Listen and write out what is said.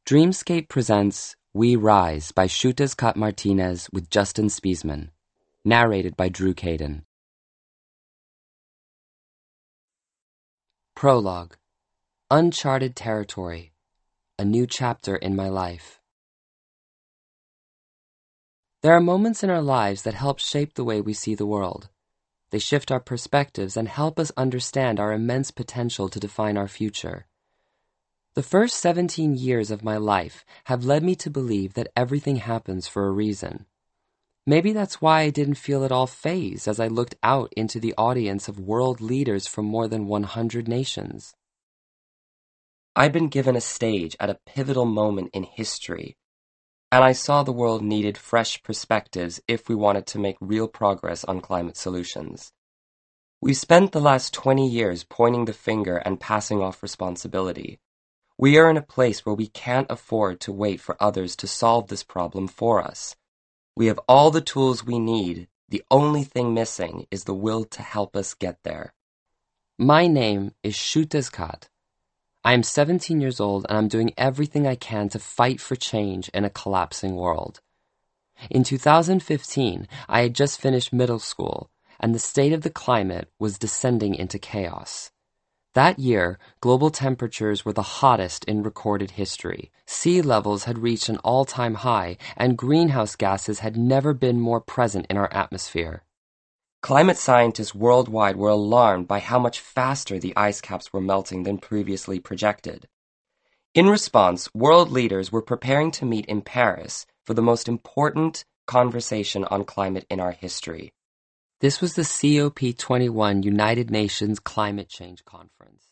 Dreamscape presents We Rise by Chutas Cut Martinez with Justin Spiesman. Narrated by Drew Caden. Prologue. Uncharted territory. A new chapter in my life. There are moments in our lives that help shape the way we see the world. They shift our perspectives and help us understand our immense potential to define our future. The first 17 years of my life have led me to believe that everything happens for a reason. Maybe that's why I didn't feel at all fazed as I looked out into the audience of world leaders from more than 100 nations. I'd been given a stage at a pivotal moment in history, and I saw the world needed fresh perspectives if we wanted to make real progress on climate solutions. We've spent the last 20 years pointing the finger and passing off responsibility. We are in a place where we can't afford to wait for others to solve this problem for us. We have all the tools we need. The only thing missing is the will to help us get there. My name is Chutas Cut. I am 17 years old and I'm doing everything I can to fight for change in a collapsing world. In 2015, I had just finished middle school and the state of the climate was descending into chaos. That year, global temperatures were the hottest in recorded history. Sea levels had reached an all-time high, and greenhouse gases had never been more present in our atmosphere. Climate scientists worldwide were alarmed by how much faster the ice caps were melting than previously projected. In response, world leaders were preparing to meet in Paris for the most important conversation on climate in our history. This was the COP21 United Nations Climate Change Conference.